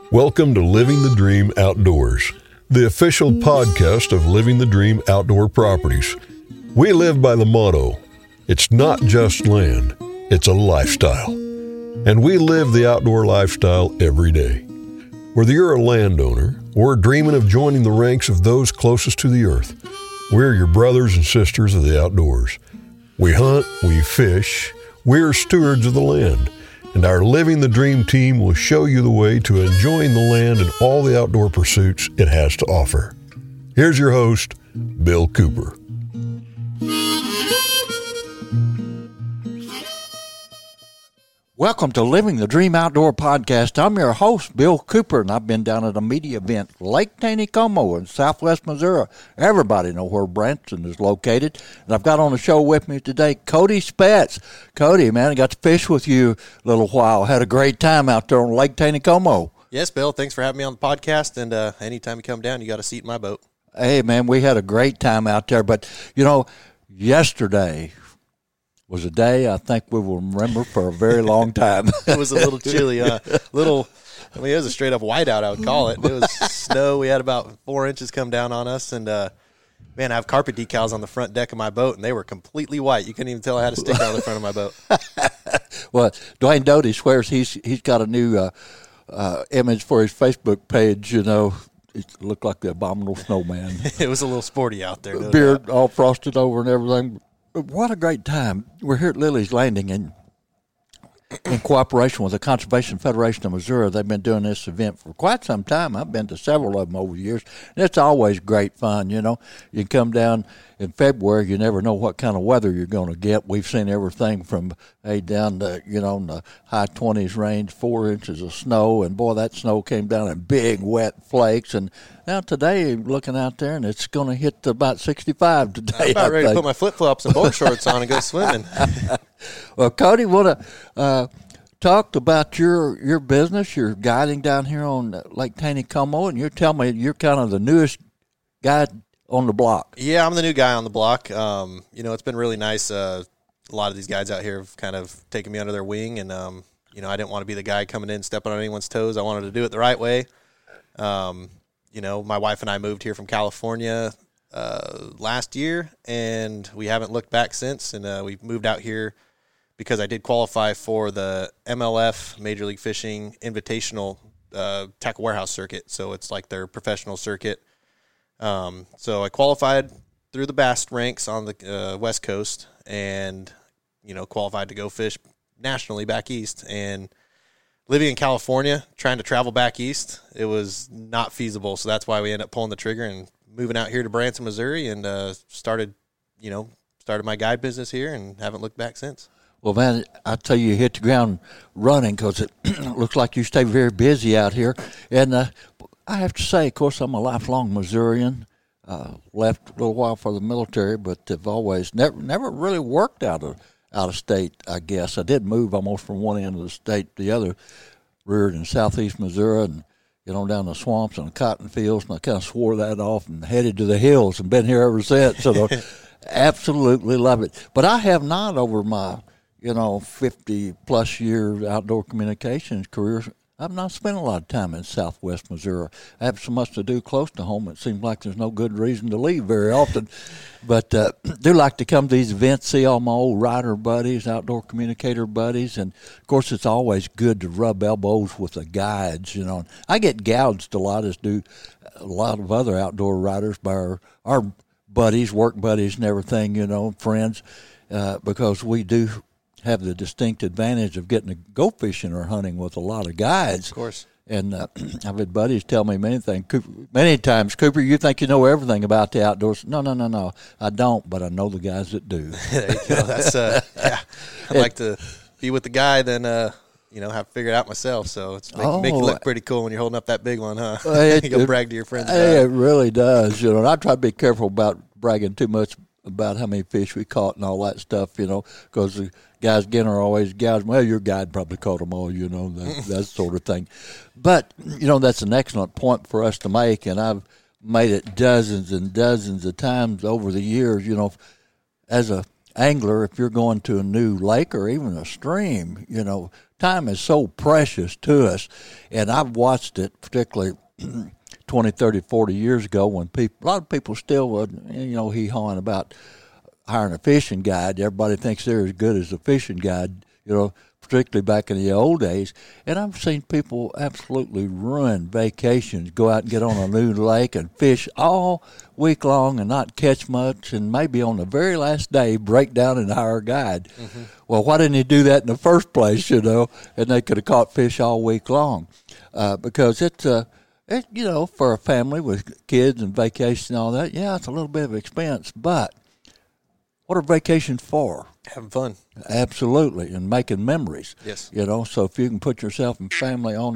Welcome to Living the Dream Outdoors, the official podcast of Living the Dream Outdoor Properties. We live by the motto, it's not just land, it's a lifestyle. And we live the outdoor lifestyle every day. Whether you're a landowner or dreaming of joining the ranks of those closest to the earth, we're your brothers and sisters of the outdoors. We hunt, we fish, we're stewards of the land. And our Living the Dream team will show you the way to enjoying the land and all the outdoor pursuits it has to offer. Here's your host, Bill Cooper. Welcome to Living the Dream Outdoor Podcast. I'm your host, Bill Cooper, and I've been down at a media event, Lake Taneycomo in southwest Missouri. Everybody knows where Branson is located. And I've got on the show with me today, Cody Spetz. Cody, man, I got to fish with you a little while. Had a great time out there on Lake Taneycomo. Yes, Bill. Thanks for having me on the podcast. And anytime you come down, you got a seat in my boat. Hey, man, we had a great time out there. But, you know, yesterday was a day I think we will remember for a very long time. It was a little chilly, it was a straight up whiteout, I would call it. It was snow. We had about 4 inches come down on us, and man, I have carpet decals on the front deck of my boat, and they were completely white. You couldn't even tell I had a sticker on the front of my boat. Well, Dwayne Doty swears he's got a new image for his Facebook page. You know, it looked like the abominable snowman. It was a little sporty out there. No Beard doubt. all frosted over and everything. What a great time. We're here at Lily's Landing in cooperation with the Conservation Federation of Missouri. They've been doing this event for quite some time. I've been to several of them over the years, and it's always great fun, you know. You come down in February, you never know what kind of weather you're going to get. We've seen everything from down to, you know, in the high 20s range, 4 inches of snow, and boy, that snow came down in big, wet flakes. And now today, looking out there, and it's going to hit about 65 today. I'm about ready to put my flip-flops and boat shorts on and go swimming. Well, Cody, want to talk about your business. You're guiding down here on Lake Taneycomo, and you're telling me you're kind of the newest guy on the block. Yeah, I'm the new guy on the block. You know, it's been really nice. A lot of these guys out here have kind of taken me under their wing, and, you know, I didn't want to be the guy coming in stepping on anyone's toes. I wanted to do it the right way. You know, my wife and I moved here from California last year, and we haven't looked back since, and we moved out here because I did qualify for the MLF, Major League Fishing Invitational Tackle Warehouse Circuit. So it's like their professional circuit. So I qualified through the bass ranks on the West Coast and, you know, qualified to go fish nationally back east. And living in California, trying to travel back east, it was not feasible. So that's why we ended up pulling the trigger and moving out here to Branson, Missouri, and started my guide business here and haven't looked back since. Well, man, I tell you hit the ground running because it looks like you stay very busy out here. And I have to say, of course, I'm a lifelong Missourian. Left a little while for the military, but have always never really worked out of state, I guess. I did move almost from one end of the state to the other, reared in southeast Missouri and get on down the swamps and the cotton fields, and I kind of swore that off and headed to the hills and been here ever since. So absolutely love it. But I have not, over my 50-plus year outdoor communications career, I've not spent a lot of time in southwest Missouri. I have so much to do close to home, it seems like there's no good reason to leave very often. But do like to come to these events, see all my old rider buddies, outdoor communicator buddies, and, of course, it's always good to rub elbows with the guides, you know. I get gouged a lot, as do a lot of other outdoor riders by our buddies, work buddies and everything, you know, friends, because we do have the distinct advantage of getting to go fishing or hunting with a lot of guides. Of course. And I've had buddies tell me many times, Cooper, you think you know everything about the outdoors. No, I don't, but I know the guys that do. There you go. That's, yeah. I'd like to be with the guy than, have figured it out myself. So it's make you look pretty cool when you're holding up that big one, huh? You go brag to your friends about it. It really does. You know, and I try to be careful about bragging too much about how many fish we caught and all that stuff, you know, because the guys again are always gouging. Well, your guide probably caught them all, you know, that sort of thing. But, you know, that's an excellent point for us to make, and I've made it dozens and dozens of times over the years, you know, as a angler, if you're going to a new lake or even a stream, time is so precious to us. And I've watched it, particularly 20, 30, 40 years ago, when a lot of people still would, hee-hawing about hiring a fishing guide. Everybody thinks they're as good as a fishing guide, particularly back in the old days. And I've seen people absolutely ruin vacations, go out and get on a new lake and fish all week long and not catch much, and maybe on the very last day break down and hire a guide. Mm-hmm. Well, why didn't he do that in the first place, and they could have caught fish all week long? Because it's for a family with kids and vacation and all that, yeah, it's a little bit of expense, but what are vacations for? Having fun. Absolutely, and making memories. Yes. So if you can put yourself and family on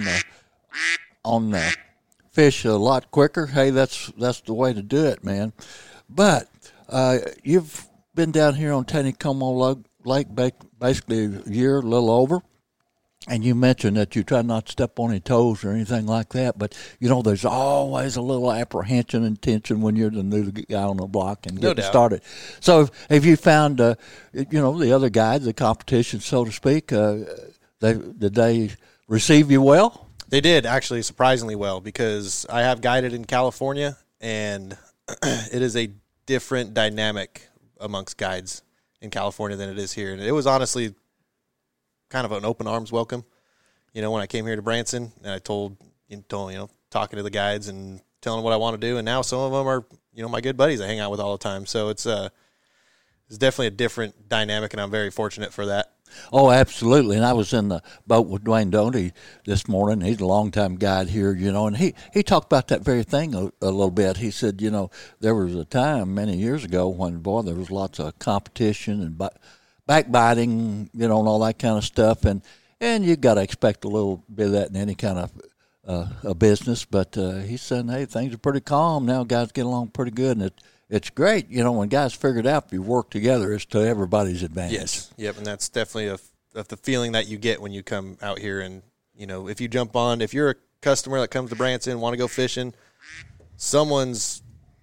the fish a lot quicker, hey, that's the way to do it, man. But you've been down here on Taneycomo Lake basically a year, a little over. And you mentioned that you try not to step on any toes or anything like that, but, there's always a little apprehension and tension when you're the new guy on the block and getting started. So have you found, the other guys, the competition, so to speak, did they receive you well? They did, actually, surprisingly well, because I have guided in California, and it is a different dynamic amongst guides in California than it is here. And it was honestly kind of an open arms welcome, when I came here to Branson, and I told talking to the guides and telling them what I want to do, and now some of them are my good buddies I hang out with all the time. So it's definitely a different dynamic, and I'm very fortunate for that. Oh, absolutely. And I was in the boat with Dwayne Doty this morning. He's a longtime guide here, and he talked about that very thing a little bit. He said, there was a time many years ago when, there was lots of competition and backbiting, and all that kind of stuff, and you got to expect a little bit of that in any kind of a business. But he said, hey, things are pretty calm now. Guys get along pretty good, and it's great. When guys figure it out, if you work together, it's to everybody's advantage. Yes, yep, and that's definitely the feeling that you get when you come out here, and if you jump on, if you're a customer that comes to Branson, want to go fishing, someone's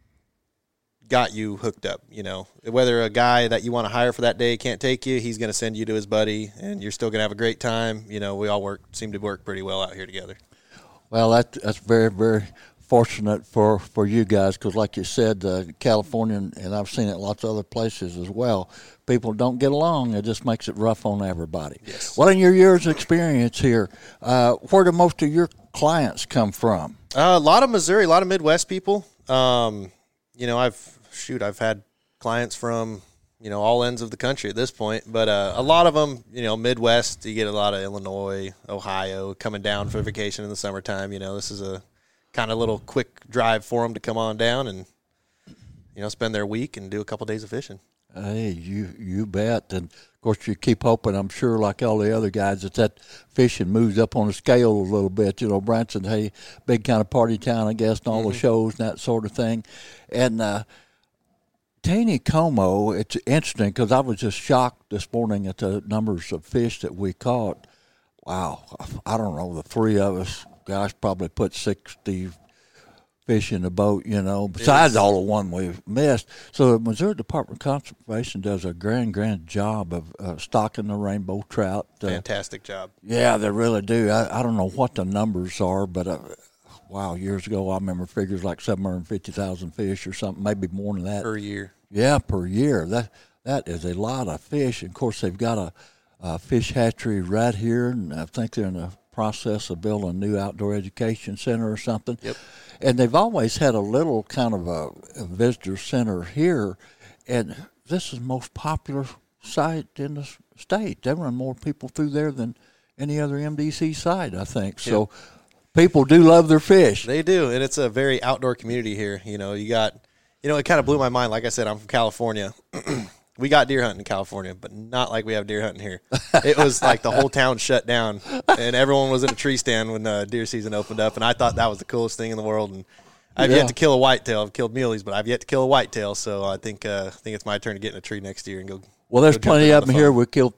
got you hooked up, whether a guy that you want to hire for that day can't take you, he's going to send you to his buddy, and you're still going to have a great time. We all seem to work pretty well out here together. Well, that's very, very fortunate for you guys, because like you said, California, and I've seen it lots of other places as well, people don't get along. It just makes it rough on everybody. Yes. Well, in your years of experience here, where do most of your clients come from? A lot of Missouri, a lot of Midwest people. I've had clients from, all ends of the country at this point, but a lot of them, Midwest, you get a lot of Illinois, Ohio coming down for vacation in the summertime. This is a kind of little quick drive for them to come on down and, spend their week and do a couple days of fishing. Hey, you bet. And, of course, you keep hoping, I'm sure, like all the other guys, that fishing moves up on the scale a little bit. Branson, hey, big kind of party town, I guess, and all the shows and that sort of thing. And Taneycomo, it's interesting because I was just shocked this morning at the numbers of fish that we caught. Wow, I don't know, the three of us, gosh, probably put 60 fish in the boat, besides all the one we've missed. So the Missouri Department of Conservation does a grand job of stocking the rainbow trout. Fantastic job. Yeah, they really do. I don't know what the numbers are, but wow, years ago I remember figures like 750,000 fish or something, maybe more than that. Per year. Yeah, per year. That is a lot of fish. And of course, they've got a fish hatchery right here, and I think they're in the process of building a new outdoor education center or something. Yep. And they've always had a little kind of a visitor center here, and this is the most popular site in the state. They run more people through there than any other MDC site, I think. Yep. So people do love their fish. They do, and it's a very outdoor community here. You got, it kind of blew my mind. Like I said, I'm from California. We got deer hunting in California, but not like we have deer hunting here. It was like the whole town shut down, and everyone was in a tree stand when deer season opened up, and I thought that was the coolest thing in the world. And I've yet to kill a whitetail. I've killed muleys, but I've yet to kill a whitetail, so I think it's my turn to get in a tree next year and go. Well, there's plenty of them here. We killed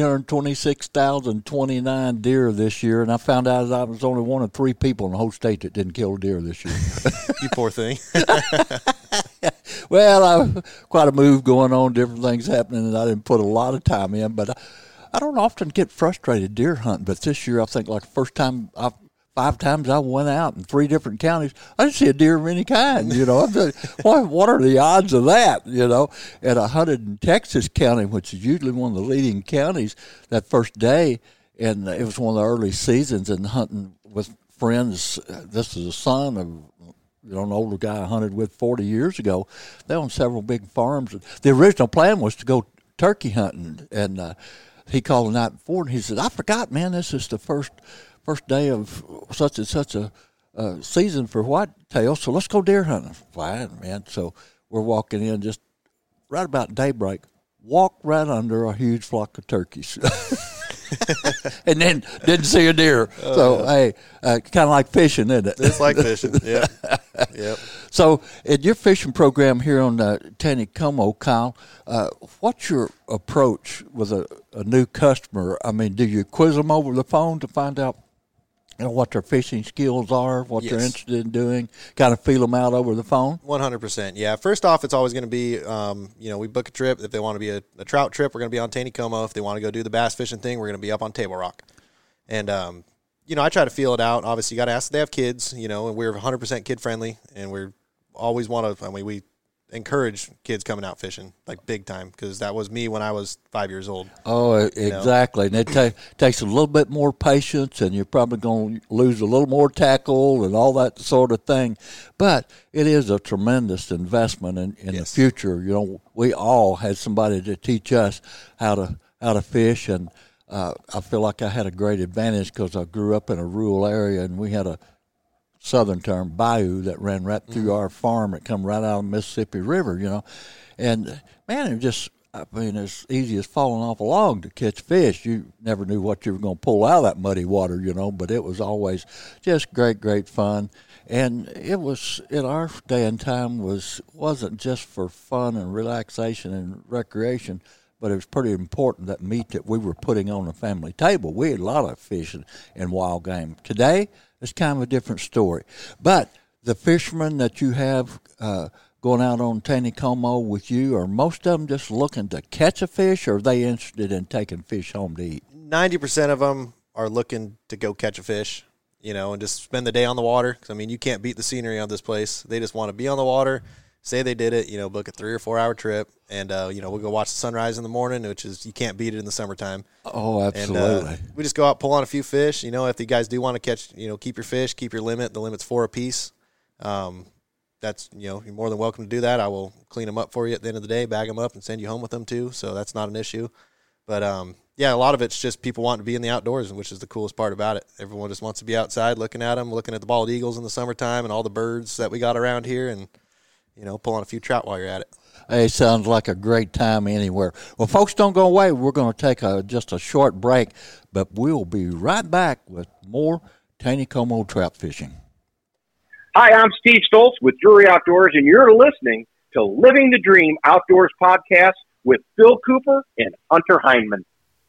326,029 deer this year, and I found out I was only one of 3 people in the whole state that didn't kill a deer this year. You poor thing. Well, quite a move going on, different things happening, and I didn't put a lot of time in. But I don't often get frustrated deer hunting. But this year, I think like the first time 5 times I went out in 3 different counties, I didn't see a deer of any kind. I'm like, what are the odds of that? And I hunted in Texas County, which is usually one of the leading counties, that first day, and it was one of the early seasons, and hunting with friends. This is a son of an older guy I hunted with 40 years ago. They own several big farms. The original plan was to go turkey hunting, and he called the night before, and he said, I forgot, man, this is the first day of such and such a season for whitetail, so let's go deer hunting. Fine, man. So we're walking in just right about daybreak, walk right under a huge flock of turkeys. And then didn't see a deer. So, hey, kind of like fishing, isn't it? It's like fishing, yeah. Yep. So, in your fishing program here on Taneycomo, Kyle, what's your approach with a new customer? I mean, do you quiz them over the phone to find out what their fishing skills are, what they're interested in doing, kind of feel them out over the phone? 100%, yeah. First off, it's always going to be, we book a trip. If they want to be a trout trip, we're going to be on Taneycomo. If they want to go do the bass fishing thing, we're going to be up on Table Rock. And, I try to feel it out. Obviously, you got to ask if they have kids, and we're 100% kid-friendly, and we always want to, we encourage kids coming out fishing, like big time, because that was me when I was 5 years old. Oh, exactly. And it takes a little bit more patience, and you're probably going to lose a little more tackle and all that sort of thing. But it is a tremendous investment in the future. We all had somebody to teach us how to fish, and I feel like I had a great advantage because I grew up in a rural area, and we had a southern term bayou that ran right through our farm. It come right out of the Mississippi River, and man, it just, it's easy as falling off a log to catch fish. You never knew what you were going to pull out of that muddy water, but it was always just great fun. And it was, in our day and time, wasn't just for fun and relaxation and recreation, but it was pretty important, that meat that we were putting on the family table. We had a lot of fish and wild game. Today, it's kind of a different story. But the fishermen that you have going out on Taneycomo with you, are most of them just looking to catch a fish, or are they interested in taking fish home to eat? 90% of them are looking to go catch a fish, and just spend the day on the water. 'Cause, you can't beat the scenery on this place. They just want to be on the water, say they did it, book a 3 or 4 hour trip, and, we'll go watch the sunrise in the morning, which is, you can't beat it in the summertime. Oh, absolutely. And we just go out, pull on a few fish. If you guys do want to catch, keep your fish, keep your limit. The limit's 4 apiece. That's, you're more than welcome to do that. I will clean them up for you at the end of the day, bag them up, and send you home with them too. So that's not an issue. But, a lot of it's just people wanting to be in the outdoors, which is the coolest part about it. Everyone just wants to be outside looking at them, looking at the bald eagles in the summertime and all the birds that we got around here, and, pull on a few trout while you're at it. Hey, sounds like a great time anywhere. Well, folks, don't go away. We're going to take just a short break, but we'll be right back with more Taneycomo trout fishing. Hi, I'm Steve Stoltz with Drury Outdoors, and you're listening to Living the Dream Outdoors podcast with Phil Cooper and Hunter Heinman.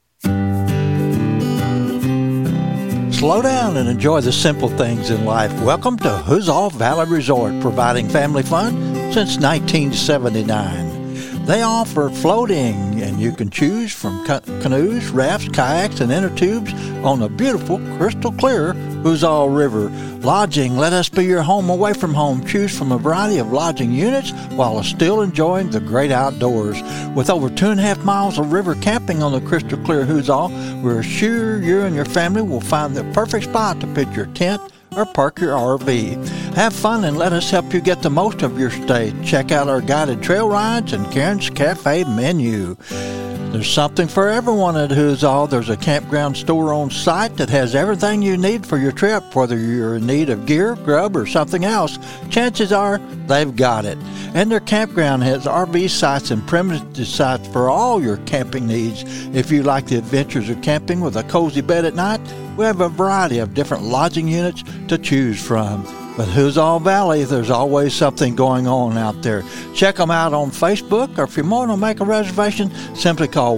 Slow down and enjoy the simple things in life. Welcome to Huzzah Valley Resort, providing family fun since 1979. They offer floating, and you can choose from canoes, rafts, kayaks, and inner tubes on the beautiful, crystal clear Huzzah River. Lodging, let us be your home away from home. Choose from a variety of lodging units while still enjoying the great outdoors. With over 2.5 miles of river camping on the crystal clear Huzzah, we're sure you and your family will find the perfect spot to pitch your tent or park your RV. Have fun and let us help you get the most of your stay. Check out our guided trail rides and Karen's Cafe menu. There's something for everyone at Huzzah. There's a campground store on site that has everything you need for your trip. Whether you're in need of gear, grub, or something else, chances are they've got it. And their campground has RV sites and primitive sites for all your camping needs. If you like the adventures of camping with a cozy bed at night, we have a variety of different lodging units to choose from. With Huzzah Valley, there's always something going on out there. Check them out on Facebook, or if you want to make a reservation, simply call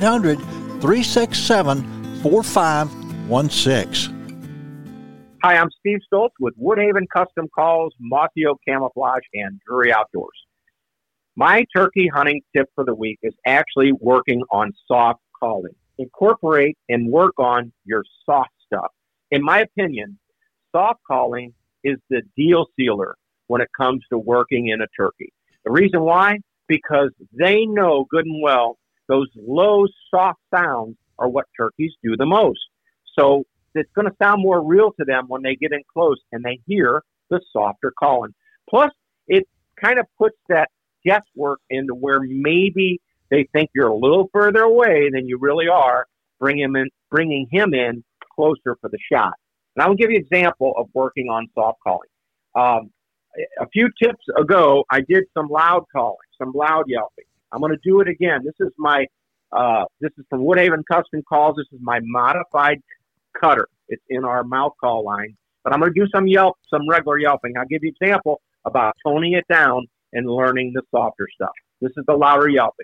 1-800-367-4516. Hi, I'm Steve Stoltz with Woodhaven Custom Calls, Mossy Oak Camouflage, and Drury Outdoors. My turkey hunting tip for the week is actually working on soft calling. Incorporate and work on your soft stuff. In my opinion, soft calling is the deal sealer when it comes to working in a turkey. The reason why? Because they know good and well those low, soft sounds are what turkeys do the most. So it's going to sound more real to them when they get in close and they hear the softer calling. Plus, it kind of puts that guesswork into where maybe they think you're a little further away than you really are, bringing him in closer for the shot. And I will give you an example of working on soft calling. A few tips ago, I did some loud calling, some loud yelping. I'm going to do it again. This is from Woodhaven Custom Calls. This is my modified cutter. It's in our mouth call line. But I'm going to do some regular yelping. I'll give you an example about toning it down and learning the softer stuff. This is the louder yelping.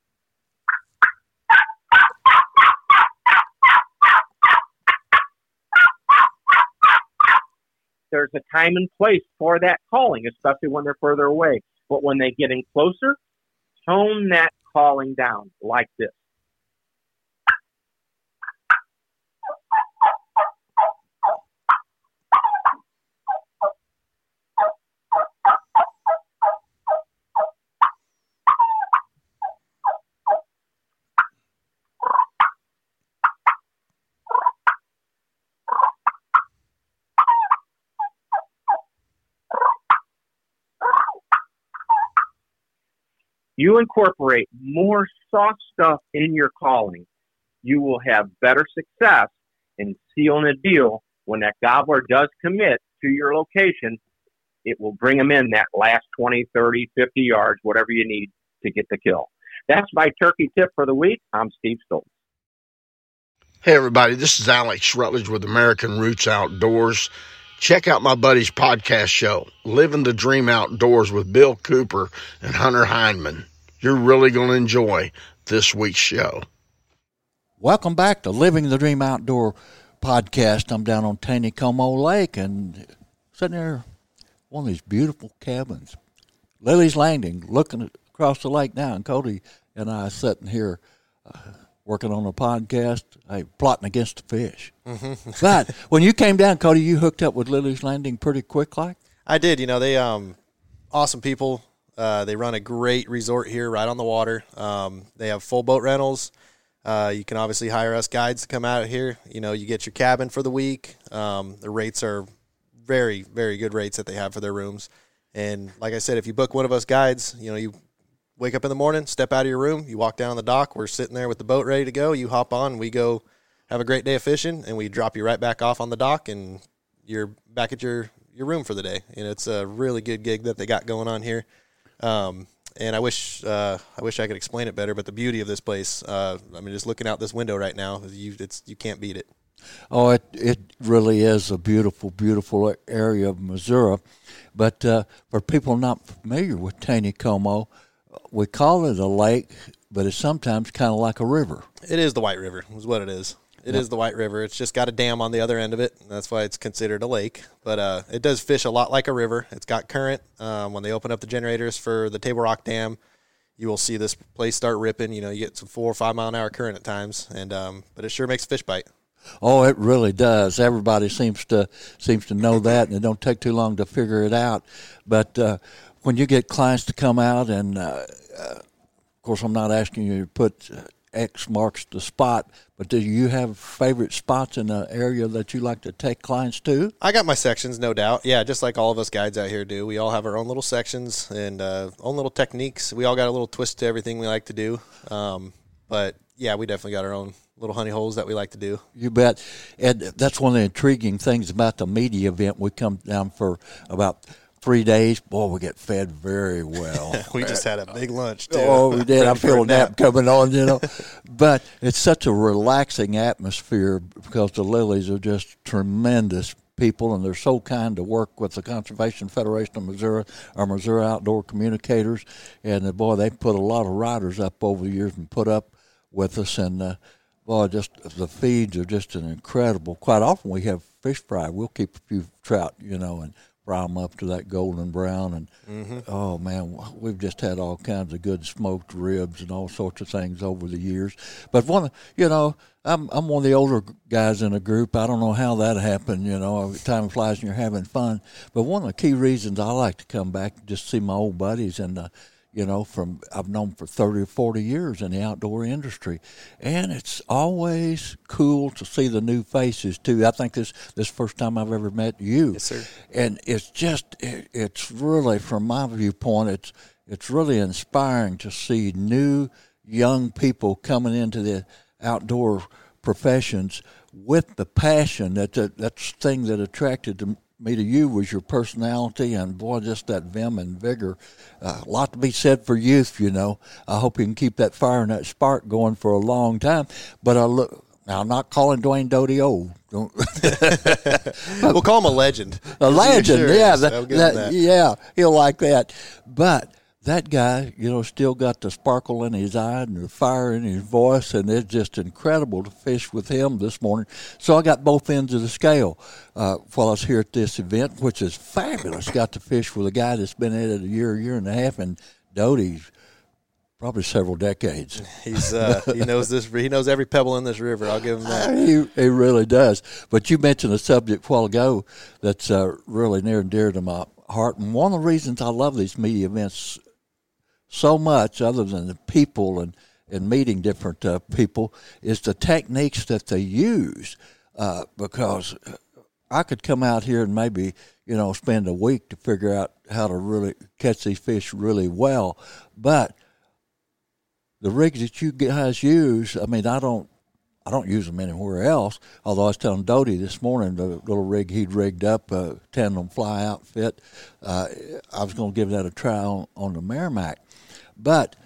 There's a time and place for that calling, especially when they're further away. But when they get in closer, tone that calling down like this. You incorporate more soft stuff in your calling, you will have better success in sealing a deal. When that gobbler does commit to your location, it will bring him in that last 20, 30, 50 yards, whatever you need to get the kill. That's my turkey tip for the week. I'm Steve Stoltz. Hey, everybody. This is Alex Rutledge with American Roots Outdoors. Check out my buddy's podcast show, Living the Dream Outdoors with Bill Cooper and Hunter Hindman. You're really going to enjoy this week's show. Welcome back to Living the Dream Outdoor podcast. I'm down on Taneycomo Lake and sitting there, one of these beautiful cabins. Lily's Landing, looking across the lake now, and Cody and I are sitting here working on a podcast, plotting against the fish. Mm-hmm. But when you came down, Cody, you hooked up with Lily's Landing pretty quick like? I did. You know, they awesome people. They run a great resort here right on the water. They have full boat rentals. You can obviously hire us guides to come out here. You know, you get your cabin for the week. The rates are very, very good rates that they have for their rooms. And like I said, if you book one of us guides, you know, you wake up in the morning, step out of your room, you walk down on the dock, we're sitting there with the boat ready to go, you hop on, we go have a great day of fishing, and we drop you right back off on the dock, and you're back at your room for the day. And it's a really good gig that they got going on here. And I wish I could explain it better, but the beauty of this place, I mean, just looking out this window right now, you can't beat it. Oh, it really is a beautiful, beautiful area of Missouri. But for people not familiar with Taneycomo, we call it a lake, but it's sometimes kind of like a river. It is the White River is what it is. It is the White River. It's just got a dam on the other end of it. And that's why it's considered a lake. But it does fish a lot like a river. It's got current. When they open up the generators for the Table Rock Dam, you will see this place start ripping. You know, you get some 4 or 5 mile an hour current at times. And but it sure makes a fish bite. Oh, it really does. Everybody seems to know that, and it don't take too long to figure it out. But when you get clients to come out, and of course, I'm not asking you to put X marks the spot, but do you have favorite spots in the area that you like to take clients to? I got my sections, no doubt. Yeah, just like all of us guides out here do. We all have our own little sections and own little techniques. We all got a little twist to everything we like to do. But yeah, we definitely got our own little honey holes that we like to do. You bet. And that's one of the intriguing things about the media event. We come down for about 3 days. Boy, we get fed very well. We just had a big lunch, too. Oh, we did. I feel a nap coming on, you know. But it's such a relaxing atmosphere because the Lilies are just tremendous people, and they're so kind to work with the Conservation Federation of Missouri, our Missouri Outdoor Communicators. And, boy, they put a lot of riders up over the years and put up with us. And, boy, just the feeds are just an incredible. Quite often we have fish fry. We'll keep a few trout, you know, and fry them up to that golden brown. And, oh, man, we've just had all kinds of good smoked ribs and all sorts of things over the years. But, I'm one of the older guys in the group. I don't know how that happened, time flies and you're having fun. But one of the key reasons I like to come back and just see my old buddies and, I've known for 30 or 40 years in the outdoor industry. And it's always cool to see the new faces, too. I think this first time I've ever met you. Yes, sir. And it's just, it's really, from my viewpoint, it's really inspiring to see new young people coming into the outdoor professions with the passion. That's the thing that attracted me to you was your personality and, boy, just that vim and vigor. A lot to be said for youth, I hope you can keep that fire and that spark going for a long time. But now, I'm not calling Dwayne Doty old. We'll call him a legend. A legend, sure yeah. Yeah, he'll like that. But that guy, still got the sparkle in his eye and the fire in his voice, and it's just incredible to fish with him this morning. So I got both ends of the scale while I was here at this event, which is fabulous. Got to fish with a guy that's been at it a year and a half, and Doty's probably several decades. He's he knows every pebble in this river. I'll give him that. He really does. But you mentioned a subject a while ago that's really near and dear to my heart, and one of the reasons I love these media events so much, other than the people and meeting different people, is the techniques that they use. Because I could come out here and maybe, spend a week to figure out how to really catch these fish really well. But the rigs that you guys use, I mean, I don't use them anywhere else. Although I was telling Doty this morning, the little rig he'd rigged up, a tandem fly outfit, I was going to give that a try on the Merrimack. But,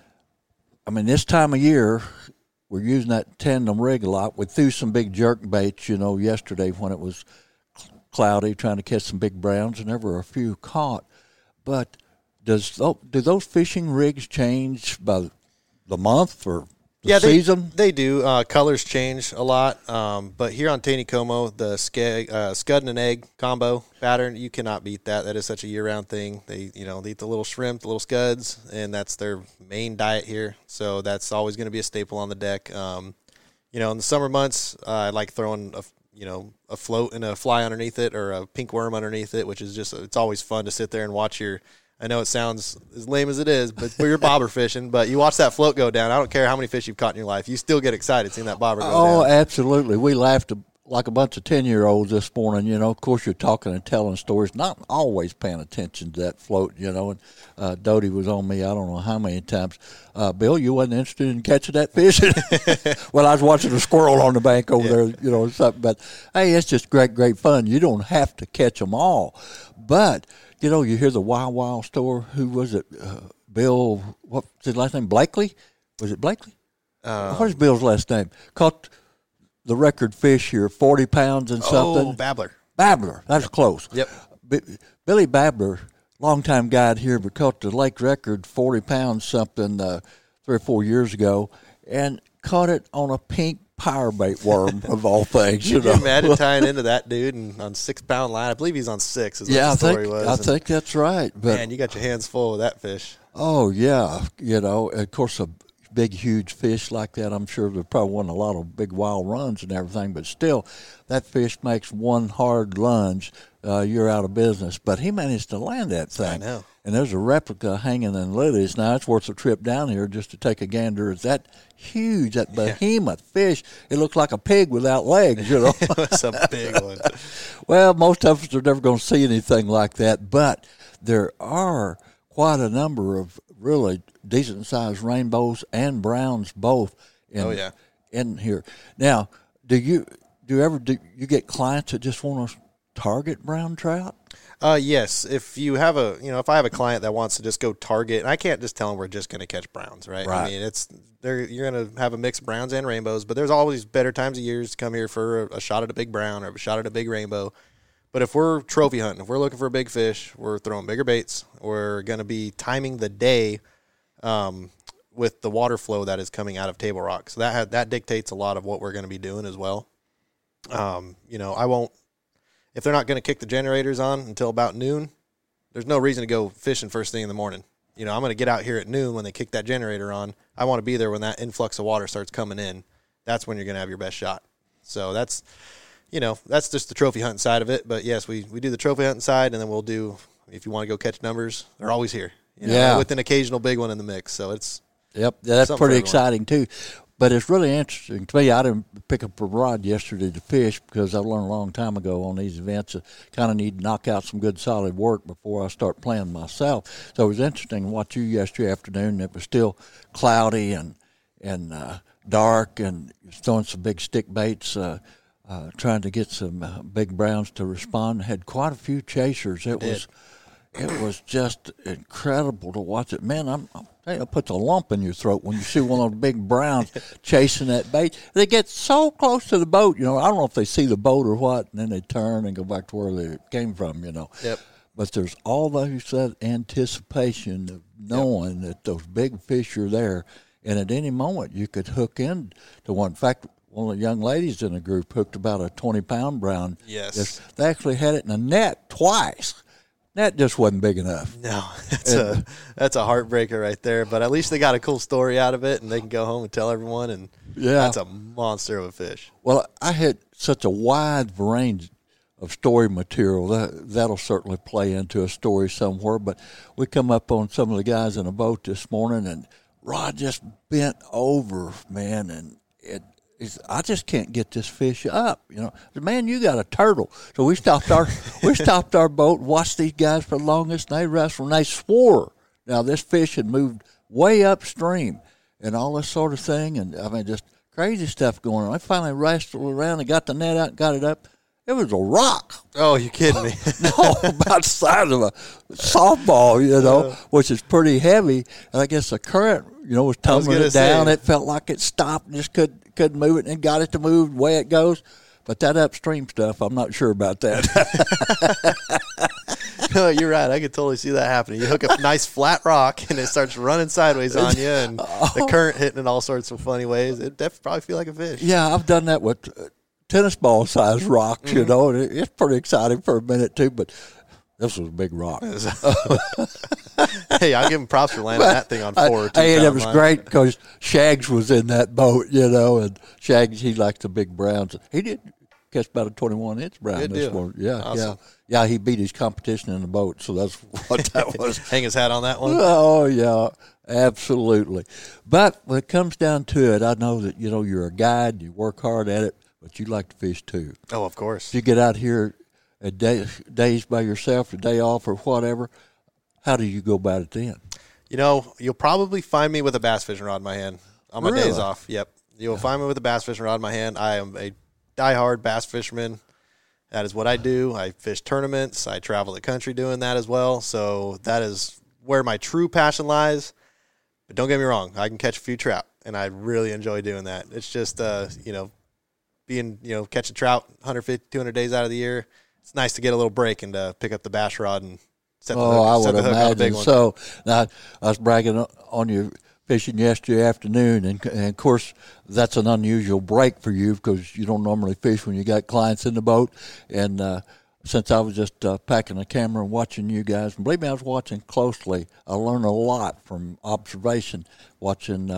I mean, this time of year, we're using that tandem rig a lot. We threw some big jerk baits, yesterday when it was cloudy, trying to catch some big browns, and there were a few caught. But do those fishing rigs change by the month or the season? They do. Colors change a lot. But here on Taneycomo, the scud and an egg combo pattern, you cannot beat that. That is such a year-round thing. They, they eat the little shrimp, the little scuds, and that's their main diet here. So that's always going to be a staple on the deck. In the summer months, I like throwing a float and a fly underneath it or a pink worm underneath it, which is just, it's always fun to sit there and watch I know it sounds as lame as it is, but you're bobber fishing, but you watch that float go down. I don't care how many fish you've caught in your life. You still get excited seeing that bobber go down. Oh, absolutely. We laughed like a bunch of 10-year-olds this morning. Of course, you're talking and telling stories, not always paying attention to that float, and Doty was on me I don't know how many times. Bill, you wasn't interested in catching that fish? Well, I was watching a squirrel on the bank over there, or something. But, hey, it's just great fun. You don't have to catch them all. But you hear the Wild store. Who was it? Bill, what's his last name? Blakely? Was it Blakely? What's Bill's last name? Caught the record fish here, 40 pounds and something. Oh, Babbler. That's close. Yep. Billy Babbler, longtime guide here, but caught the lake record, 40 pounds something, 3 or 4 years ago, and caught it on a pink power bait worm of all things. Can you imagine tying into that dude and on 6-pound line? I believe he's on 6. Is what the story was. I think that's right. But man, you got your hands full with that fish. Oh yeah, of course a big huge fish like that. I'm sure there probably wasn't a lot of big wild runs and everything, but still, that fish makes one hard lunge, you're out of business. But he managed to land that thing. I know. And there's a replica hanging in Lily's. Now, it's worth a trip down here just to take a gander. It's that huge, that behemoth fish. It looks like a pig without legs, It's a big one. Well, most of us are never going to see anything like that, but there are quite a number of really decent-sized rainbows and browns both in here. Now, do you get clients that just want to target brown trout? Yes. If you have if I have a client that wants to just go target, and I can't just tell them we're just going to catch browns, right? I mean, you're going to have a mix of browns and rainbows, but there's always better times of years to come here for a shot at a big brown or a shot at a big rainbow. But if we're trophy hunting, if we're looking for a big fish, we're throwing bigger baits. We're going to be timing the day with the water flow that is coming out of Table Rock. So that dictates a lot of what we're going to be doing as well. I won't. if they're not going to kick the generators on until about noon, there's no reason to go fishing first thing in the morning. I'm going to get out here at noon when they kick that generator on. I want to be there when that influx of water starts coming in. That's when you're going to have your best shot. So that's just the trophy hunting side of it. But yes, we do the trophy hunting side, and then we'll do, if you want to go catch numbers, they're always here. With an occasional big one in the mix. So it's that's pretty exciting too. But it's really interesting to me. I didn't pick up a rod yesterday to fish because I learned a long time ago on these events I kind of need to knock out some good solid work before I start playing myself. So it was interesting to watch you yesterday afternoon. It was still cloudy and dark, and throwing some big stick baits, trying to get some big browns to respond. Had quite a few chasers. It was just incredible to watch it. Man, it puts a lump in your throat when you see one of those big browns chasing that bait. They get so close to the boat, I don't know if they see the boat or what, and then they turn and go back to where they came from, Yep. But there's all that anticipation of knowing that those big fish are there, and at any moment you could hook into one. In fact, one of the young ladies in the group hooked about a 20-pound brown. Yes. They actually had it in a net twice. That just wasn't big enough. No, that's a heartbreaker right there. But at least they got a cool story out of it, and they can go home and tell everyone. And that's a monster of a fish. Well, I had such a wide range of story material that'll certainly play into a story somewhere. But we come up on some of the guys in a boat this morning, and Rod just bent over, man, and I just can't get this fish up. Man, you got a turtle. So we stopped our boat and watched these guys for the longest, and they wrestled, and they swore. Now, this fish had moved way upstream and all this sort of thing, and just crazy stuff going on. I finally wrestled around and got the net out and got it up. It was a rock. Oh, you kidding me? No, about the size of a softball, which is pretty heavy. And I guess the current, was tumbling it down. It felt like it stopped and just couldn't move it, and got it to move the way it goes. But that upstream stuff, I'm not sure about that. No, you're right. I could totally see that happening. You hook a nice flat rock, and it starts running sideways on you, and the current hitting in all sorts of funny ways. It definitely probably feel like a fish. Yeah, I've done that with tennis ball size rocks, and it's pretty exciting for a minute too, but this was a big rock. Hey, I'll give him props for landing that thing on 4 or 2. Hey, and it was great because Shags was in that boat, and Shags, he likes the big browns. He did catch about a 21-inch brown this morning. Yeah, awesome. Yeah, he beat his competition in the boat, so that's what that was. Hang his hat on that one? Oh, yeah, absolutely. But when it comes down to it, I know that, you're a guide, you work hard at it, but you like to fish too. Oh, of course. If you get out here a days by yourself, a day off or whatever, how do you go about it then? You'll probably find me with a bass fishing rod in my hand on my days off. Yep. You'll find me with a bass fishing rod in my hand. I am a diehard bass fisherman. That is what I do. I fish tournaments. I travel the country doing that as well. So that is where my true passion lies. But don't get me wrong, I can catch a few trout, and I really enjoy doing that. It's just, catching trout 150, 200 days out of the year. It's nice to get a little break and pick up the bass rod and set the hook, I would hook on a big imagine. one. So now I was bragging on you fishing yesterday afternoon, and of course that's an unusual break for you because you don't normally fish when you got clients in the boat. And since I was just packing a camera and watching you guys, and believe me, I was watching closely. I learned a lot from observation, watching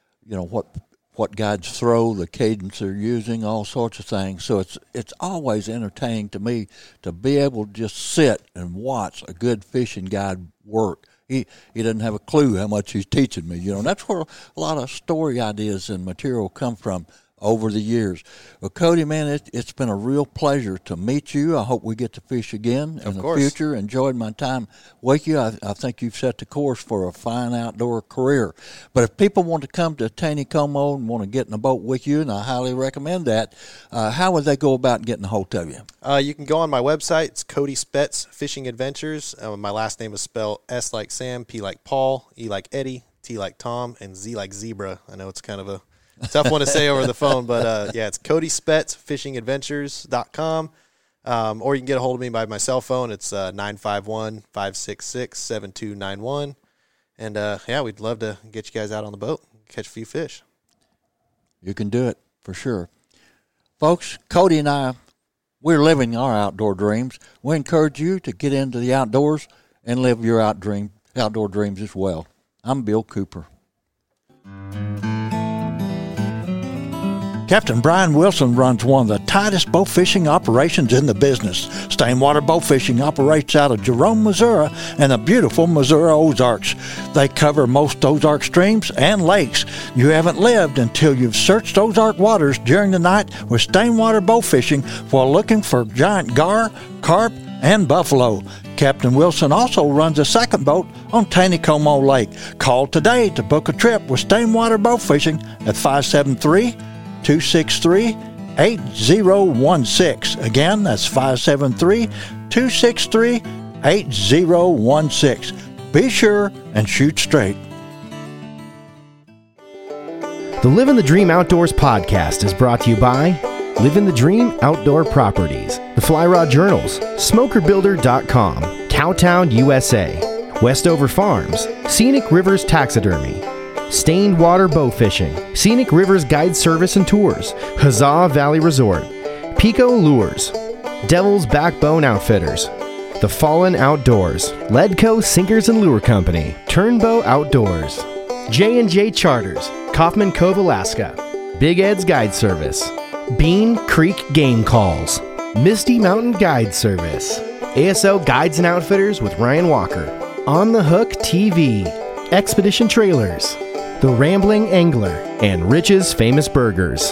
what guides throw, the cadence they're using, all sorts of things. So it's always entertaining to me to be able to just sit and watch a good fishing guide work. He doesn't have a clue how much he's teaching me. That's where a lot of story ideas and material come from over the years. Well, Cody, man, it's been a real pleasure to meet you. I hope we get to fish again in the future. Enjoyed my time with you. I think you've set the course for a fine outdoor career. But if people want to come to Taneycomo and want to get in a boat with you, and I highly recommend that, how would they go about getting a hold of you? You can go on my website. It's Cody Spetz Fishing Adventures. My last name is spelled S like Sam, P like Paul, E like Eddie, T like Tom, and Z like Zebra. I know it's kind of a tough one to say over the phone, but it's Cody Spetz FishingAdventures.com. Or you can get a hold of me by my cell phone. It's 951-566-7291. And we'd love to get you guys out on the boat, catch a few fish. You can do it for sure. Folks, Cody and I We're living our outdoor dreams. We encourage you to get into the outdoors and live your outdoor dreams as well. I'm Bill Cooper. Captain Brian Wilson runs one of the tightest bow fishing operations in the business. Stainwater Bow Fishing operates out of Jerome, Missouri, and the beautiful Missouri Ozarks. They cover most Ozark streams and lakes. You haven't lived until you've searched Ozark waters during the night with Stainwater Bow Fishing while looking for giant gar, carp, and buffalo. Captain Wilson also runs a second boat on Taneycomo Lake. Call today to book a trip with Stainwater Bow Fishing at 573-263-8016. Again, that's 573-263-8016. Be sure and shoot straight. The Living the Dream Outdoors podcast is brought to you by Living the Dream Outdoor Properties, the Fly Rod Journals, SmokerBuilder.com, Cowtown, USA, Westover Farms, Scenic Rivers Taxidermy, Stained Water Bow Fishing, Scenic Rivers Guide Service and Tours, Huzzah Valley Resort, Pico Lures, Devil's Backbone Outfitters, The Fallen Outdoors, Ledco Sinkers and Lure Company, Turnbow Outdoors, J&J Charters, Kaufman Cove, Alaska, Big Ed's Guide Service, Bean Creek Game Calls, Misty Mountain Guide Service, ASO Guides and Outfitters with Ryan Walker, On the Hook TV, Expedition Trailers, The Rambling Angler, and Rich's Famous Burgers.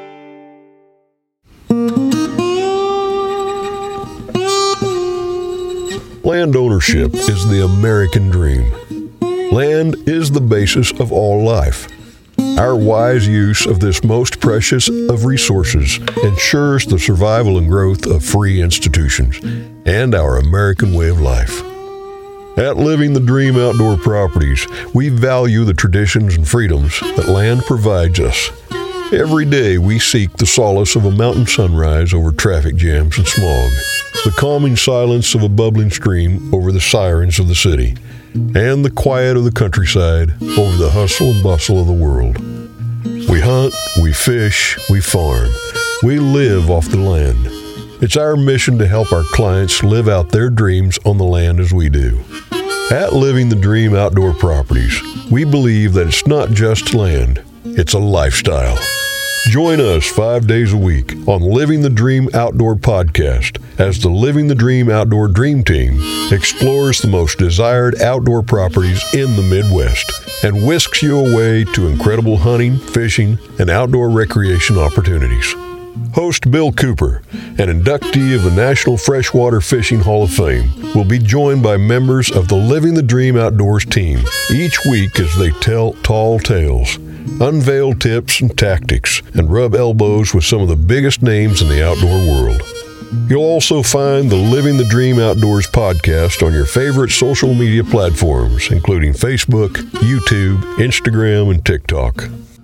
Land ownership is the American dream. Land is the basis of all life. Our wise use of this most precious of resources ensures the survival and growth of free institutions and our American way of life. At Living the Dream Outdoor Properties, we value the traditions and freedoms that land provides us. Every day we seek the solace of a mountain sunrise over traffic jams and smog, the calming silence of a bubbling stream over the sirens of the city, and the quiet of the countryside over the hustle and bustle of the world. We hunt, we fish, we farm. We live off the land. It's our mission to help our clients live out their dreams on the land as we do. At Living the Dream Outdoor Properties, we believe that it's not just land, it's a lifestyle. Join us 5 days a week on Living the Dream Outdoor Podcast as the Living the Dream Outdoor Dream Team explores the most desired outdoor properties in the Midwest and whisks you away to incredible hunting, fishing, and outdoor recreation opportunities. Host Bill Cooper, an inductee of the National Freshwater Fishing Hall of Fame, will be joined by members of the Living the Dream Outdoors team each week as they tell tall tales, unveil tips and tactics, and rub elbows with some of the biggest names in the outdoor world. You'll also find the Living the Dream Outdoors podcast on your favorite social media platforms, including Facebook, YouTube, Instagram, and TikTok.